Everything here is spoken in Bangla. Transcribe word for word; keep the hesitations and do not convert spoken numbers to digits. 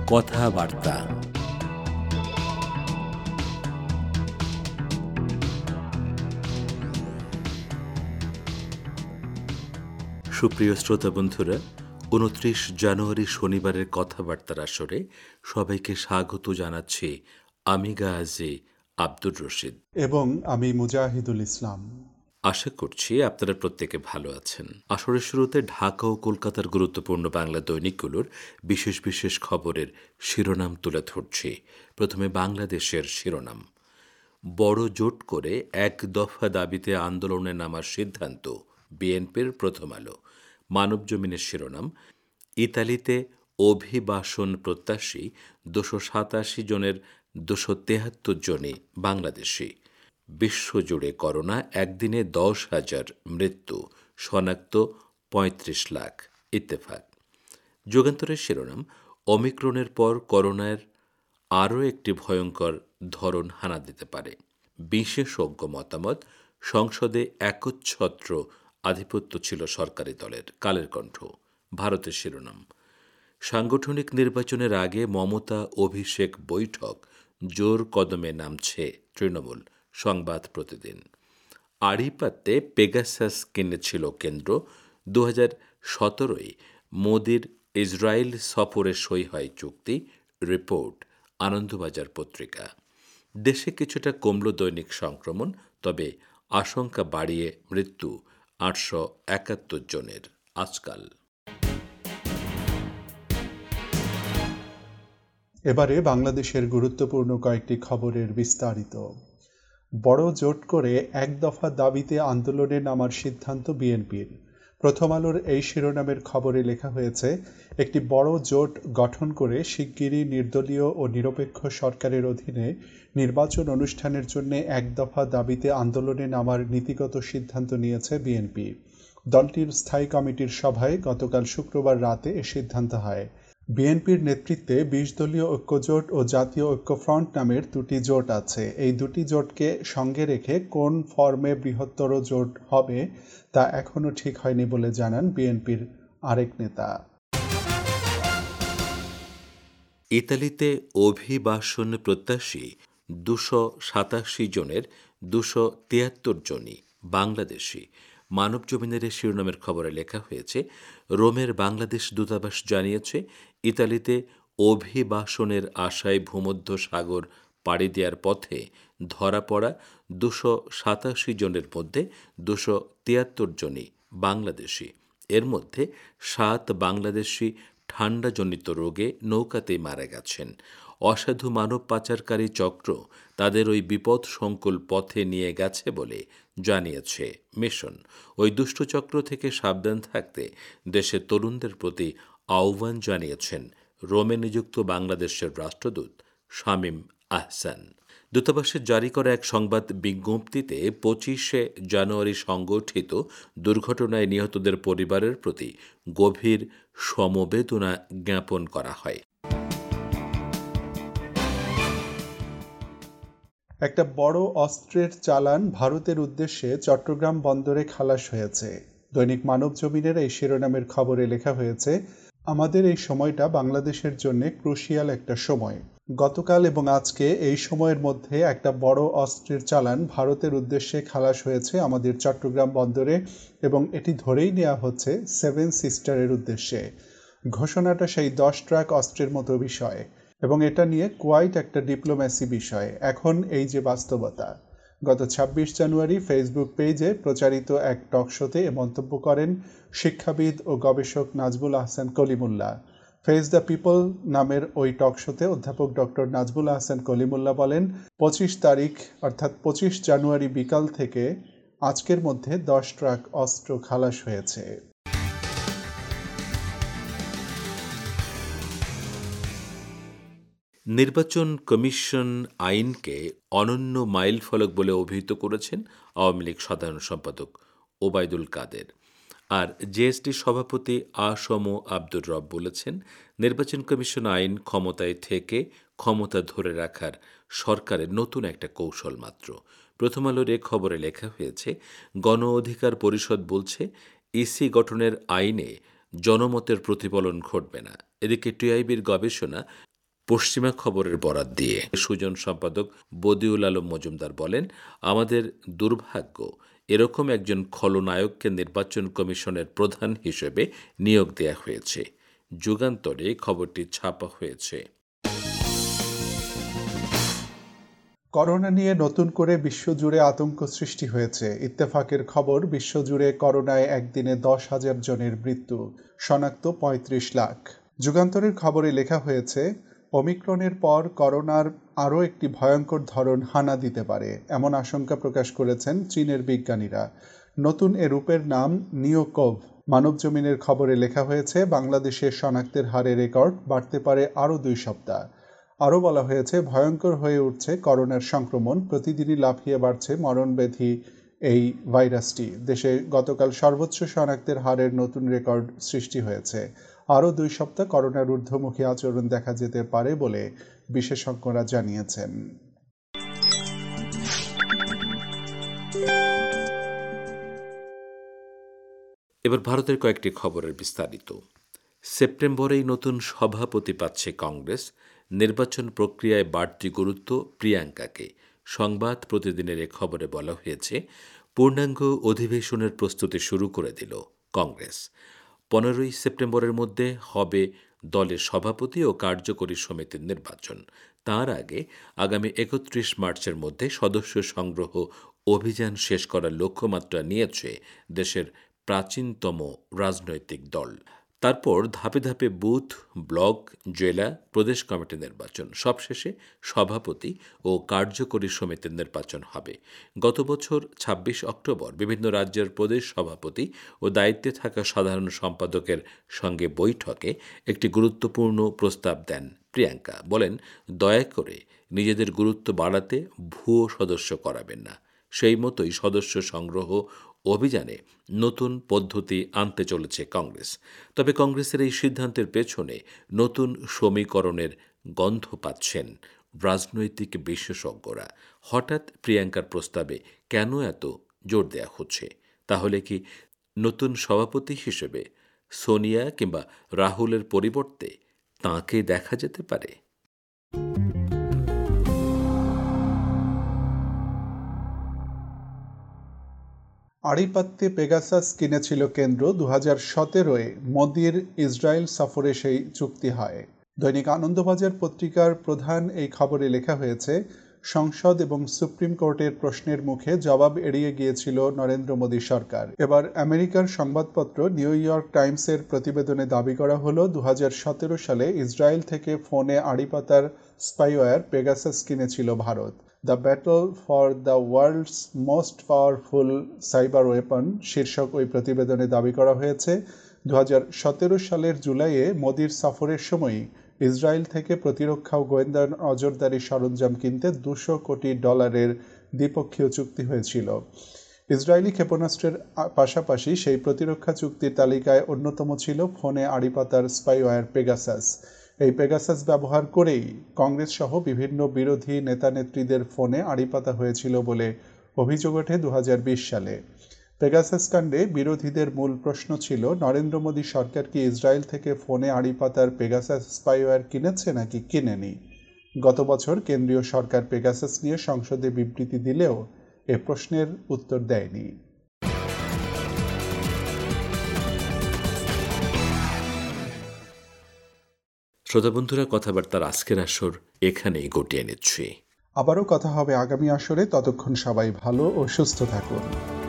কথাবার্তা। সুপ্রিয় শ্রোতা বন্ধুরা, উনত্রিশ জানুয়ারি শনিবারের কথাবার্তার আসরে সবাইকে স্বাগত জানাচ্ছি। আমি গাজী আব্দুর রশিদ এবং আমি মুজাহিদুল ইসলাম। আশা করছি আপনারা প্রত্যেকে ভালো আছেন। আসরের শুরুতে ঢাকা ও কলকাতার গুরুত্বপূর্ণ বাংলা দৈনিকগুলোর বিশেষ বিশেষ খবরের শিরোনাম তুলে ধরছি। প্রথমে বাংলাদেশের শিরোনাম। বড় জোট করে এক দফা দাবিতে আন্দোলনে নামার সিদ্ধান্ত বিএনপির। প্রথম আলো। মানবজমিনের শিরোনাম, ইতালিতে অভিবাসন প্রত্যাশী দুশো সাতাশি জনের দুশো তেহাত্তর জনই বাংলাদেশি। বিশ্বজুড়ে করোনা, একদিনে দশ হাজার মৃত্যু, শনাক্ত পঁয়ত্রিশ লাখ। ইত্তেফাক। যুগান্তরের শিরোনাম, ওমিক্রনের পর করোনার আরও একটি ভয়ঙ্কর ধরন হানা দিতে পারে। বিশেষজ্ঞ মতামত, সংসদে একচ্ছত্র আধিপত্য ছিল সরকারি দলের। কালের কণ্ঠ। ভারতের শিরোনাম, সাংগঠনিক নির্বাচনের আগে মমতা অভিষেক বৈঠক, জোর কদমে নামছে তৃণমূল। সংবাদ প্রতিদিন। আড়িপাতে পেগাসাস কিনেছিল কেন্দ্র। দু হাজার সতেরোয় মোদির ইসরায়েল সফরে সই হয় চুক্তি। রিপোর্ট আনন্দবাজার পত্রিকা। দেশে কিছুটা কমল দৈনিক সংক্রমণ, তবে আশঙ্কা বাড়িয়ে মৃত্যু আটশো একাত্তর জনের আজকাল। এবারে বাংলাদেশের গুরুত্বপূর্ণ কয়েকটি খবরের বিস্তারিত। বড় জোট করে এক দফা দাবিতে আন্দোলনে নামার সিদ্ধান্ত বিএনপির। প্রথম আলোর এই শিরোনামের খবরে লেখা হয়েছে, একটি বড় জোট গঠন করে শিগগিরই নির্দলীয় ও নিরপেক্ষ সরকারের অধীনে নির্বাচন অনুষ্ঠানের জন্য এক দফা দাবিতে আন্দোলনে নামার নীতিগত সিদ্ধান্ত নিয়েছে বিএনপি। দলটির স্থায়ী কমিটির সভায় গতকাল শুক্রবার রাতে এ সিদ্ধান্ত হয়। বিএনপির নেতৃত্বে বিশ দলীয় ঐক্যজোট ও জাতীয় ঐক্যফ্রন্ট নামের দুটি জোট আছে। এই দুটি জোটকে সঙ্গে রেখে কোন ফর্মে বৃহত্তর জোট হবে তা এখনও ঠিক হয়নি বলে জানান বিএনপির আরেক নেতা। ইতালিতে অভিবাসন প্রত্যাশী দুশো সাতাশি জনের দুশো তিয়াত্তর জনই বাংলাদেশি। মানবজমিনের শিরোনামের খবরে লেখা হয়েছে, রোমের বাংলাদেশ দূতাবাস জানিয়েছে, ইতালিতে অভিবাসনের আশায় ভূমধ্য সাগর পাড়ি দেওয়ার পথে ধরা পড়া দুশো সাতাশি জনের মধ্যে দুশো তিয়াত্তর জনই বাংলাদেশি। এর মধ্যে সাত বাংলাদেশি ঠান্ডাজনিত রোগে নৌকাতেই মারা গেছেন। অসাধু মানব পাচারকারী চক্র তাদের ওই বিপদ সংকুল পথে নিয়ে গেছে বলে জানিয়েছে মিশন। ওই দুষ্টচক্র থেকে সাবধান থাকতে দেশের তরুণদের প্রতি আহ্বান জানিয়েছেন রোমে নিযুক্ত বাংলাদেশের রাষ্ট্রদূত শামীম আহসান। দূতাবাসের জারি করা এক সংবাদ বিজ্ঞপ্তিতে পঁচিশে জানুয়ারি সংঘটিত দুর্ঘটনায় নিহতদের পরিবারের প্রতি গভীর সমবেদনা জ্ঞাপন করা হয়। একটা বড় অস্ত্রের চালান ভারতের উদ্দেশ্যে চট্টগ্রাম বন্দরে খালাস হয়েছে। দৈনিক মানবজমিনের এই শিরোনামের খবরে লেখা হয়েছে, আমাদের এই সময়টা বাংলাদেশের জন্য ক্রুশিয়াল একটা সময়। গতকাল এবং আজকে এই সময়ের মধ্যে একটা বড় অস্ত্রের চালান ভারতের উদ্দেশ্যে খালাস হয়েছে আমাদের চট্টগ্রাম বন্দরে, এবং এটি ধরেই নেওয়া হচ্ছে সেভেন সিস্টারের উদ্দেশ্যে। ঘোষণাটা সেই দশ ট্রাক অস্ত্রের মতো বিষয়, এবং এটা নিয়ে কোয়াইট একটা ডিপ্লোম্যাসি বিষয়। এখন এই যে বাস্তবতা। গত ছাব্বিশ জানুয়ারি ফেসবুক পেজে প্রচারিত এক টক শোতে এ মন্তব্য করেন শিক্ষাবিদ ও গবেষক Nazmul Ahsan Kalimullah. Face the people নামের ওই টক শোতে অধ্যাপক ডক্টর নাজমুল আহসান কলিমুল্লাহ বলেন, পঁচিশ তারিখ অর্থাৎ পঁচিশ জানুয়ারি বিকাল থেকে আজকের মধ্যে দশ ট্রাক অস্ত্র খালাস হয়েছে। নির্বাচন কমিশন আইনকে অনন্য মাইল ফলক বলে অভিহিত করেছেন আওয়ামী লীগ সাধারণ সম্পাদক ওবায়দুল কাদের। আর জেএসডি সভাপতি আসম আব্দুর রব বলেছেন, নির্বাচন কমিশন আইন ক্ষমতায় থেকে ক্ষমতা ধরে রাখার সরকারের নতুন একটা কৌশল মাত্র। প্রথম আলোর এ খবরে লেখা হয়েছে, গণ অধিকার পরিষদ বলছে ইসি গঠনের আইনে জনমতের প্রতিফলন ঘটবে না। এদিকে টিআইবির গবেষণা, পশ্চিমা খবরের বরাত দিয়ে সুজন সম্পাদক বদিউল আলম মজুমদার বলেন, আমাদের দুর্ভাগ্য এরকম একজন খলনায়ককে নির্বাচন কমিশনের প্রধান হিসেবে নিয়োগ দেয়া হয়েছে। যুগান্তরে খবরটি ছাপা হয়েছে। করোনা নিয়ে নতুন করে বিশ্বজুড়ে আতঙ্ক সৃষ্টি হয়েছে। ইত্তেফাকের খবর, বিশ্বজুড়ে করোনায় একদিনে দশ হাজার জনের মৃত্যু, শনাক্ত পঁয়ত্রিশ লাখ। যুগান্তরের খবরে লেখা হয়েছে, ওমিক্রনের পর করোনার আরও একটি ভয়ঙ্কর ধরন হানা দিতে পারে, এমন আশঙ্কা প্রকাশ করেছেন চীনের বিজ্ঞানীরা। নতুন এ রূপের নাম নিওকোভ। মানবজমিনের খবরে লেখা হয়েছে, বাংলাদেশের শনাক্তের হারে রেকর্ড বাড়তে পারে আরও দুই সপ্তাহ। আরও বলা হয়েছে, ভয়ঙ্কর হয়ে উঠছে করোনার সংক্রমণ, প্রতিদিনই লাফিয়ে বাড়ছে মরণব্যাধি এই ভাইরাসটি। দেশে গতকাল সর্বোচ্চ শনাক্তের হারের নতুন রেকর্ড সৃষ্টি হয়েছে। আরও দুই সপ্তাহ করোনার ঊর্ধ্বমুখী আচরণ দেখা যেতে পারে বলে বিশেষজ্ঞরা জানিয়েছেন। এবার ভারতের কয়েকটি খবরের বিস্তারিত। সেপ্টেম্বরেই নতুন সভাপতি পাচ্ছে কংগ্রেস, নির্বাচন প্রক্রিয়ায় বাড়তি গুরুত্ব প্রিয়াঙ্কাকে। সংবাদ প্রতিদিনের এ খবরে বলা হয়েছে, পূর্ণাঙ্গ অধিবেশনের প্রস্তুতি শুরু করে দিল কংগ্রেস। পনেরোই সেপ্টেম্বরের মধ্যে হবে দলের সভাপতি ও কার্যকরী সমিতির নির্বাচন। তার আগে আগামী একত্রিশ মার্চের মধ্যে সদস্য সংগ্রহ অভিযান শেষ করার লক্ষ্যমাত্রা নিয়েছে দেশের প্রাচীনতম রাজনৈতিক দল। তারপর ধাপে ধাপে বুথ, ব্লক, জেলা, প্রদেশ কমিটি নির্বাচন, সবশেষে সভাপতি ও কার্যকরী সমিতির নির্বাচন হবে। গত বছর ছাব্বিশ অক্টোবর বিভিন্ন রাজ্যের প্রদেশ সভাপতি ও দায়িত্বে থাকা সাধারণ সম্পাদকের সঙ্গে বৈঠকে একটি গুরুত্বপূর্ণ প্রস্তাব দেন প্রিয়াঙ্কা। বলেন, দয়া করে নিজেদের গুরুত্ব বাড়াতে ভুয়ো সদস্য করাবেন না। সেই মতোই সদস্য সংগ্রহ অভিযানে নতুন পদ্ধতি আনতে চলেছে কংগ্রেস। তবে কংগ্রেসের এই সিদ্ধান্তের পেছনে নতুন সমীকরণের গন্ধ পাচ্ছেন রাজনৈতিক বিশেষজ্ঞরা। হঠাৎ প্রিয়াঙ্কার প্রস্তাবে কেন এত জোর দেয়া হচ্ছে? তাহলে কি নতুন সভাপতি হিসেবে সোনিয়া কিংবা রাহুলের পরিবর্তে তাঁকে দেখা যেতে পারে? আড়িপাত্তে পেগাসাস কিনেছিল কেন্দ্র। দু হাজার সতেরোয় মোদির ইসরায়েল সফরে সেই চুক্তি হয়। দৈনিক আনন্দবাজার পত্রিকার প্রধান এই খবরে লেখা হয়েছে, সংসদ এবং সুপ্রিম কোর্টের প্রশ্নের মুখে জবাব এড়িয়ে গিয়েছিল নরেন্দ্র মোদী সরকার। এবার আমেরিকার সংবাদপত্র নিউ ইয়র্ক টাইমসের প্রতিবেদনে দাবি করা হলো, দু হাজার সতেরো সালে ইসরায়েল থেকে ফোনে আড়িপাতার স্পাইওয়্যার পেগাসাস কিনেছিল Bharat. The battle for the world's most powerful cyber weapon শীর্ষক ওই প্রতিবেদনে দাবি করা হয়েছে, দু হাজার সতেরো সালের জুলাইয়ে মোদির সফরের সময়ই ইসরায়েল থেকে প্রতিরক্ষা ও গোয়েন্দা নজরদারি সরঞ্জাম কিনতে দুশো কোটি ডলারের দ্বিপক্ষীয় চুক্তি হয়েছিল। ইসরায়েলি ক্ষেপণাস্ত্রের পাশাপাশি সেই প্রতিরক্ষা চুক্তির তালিকায় অন্যতম ছিল ফোনে আড়িপাতার স্পাইওয়্যার পেগাসাস। এই পেগাসাস ব্যবহার করেই কংগ্রেস সহ বিভিন্ন বিরোধী নেতানেত্রীদের ফোনে আড়িপাতা হয়েছিল বলে অভিযোগ ওঠে দু হাজার বিশ সালে। পেগাসাস কাণ্ডে বিরোধীদের মূল প্রশ্ন ছিল, নরেন্দ্র মোদী সরকার কি ইসরায়েল থেকে ফোনে আড়িপাতার পেগাসাস স্পাইওয়্যার কিনেছে নাকি কিনেনি। গত বছর কেন্দ্রীয় সরকার পেগাসাস নিয়ে সংসদে বিবৃতি দিলেও এ প্রশ্নের উত্তর দেয়নি। শ্রোতা বন্ধুরা, কথাবার্তার আজকের আসর এখানেই গুটিয়ে নিচ্ছি। আবারও কথা হবে আগামী আসরে। ততক্ষণ সবাই ভালো ও সুস্থ থাকুন।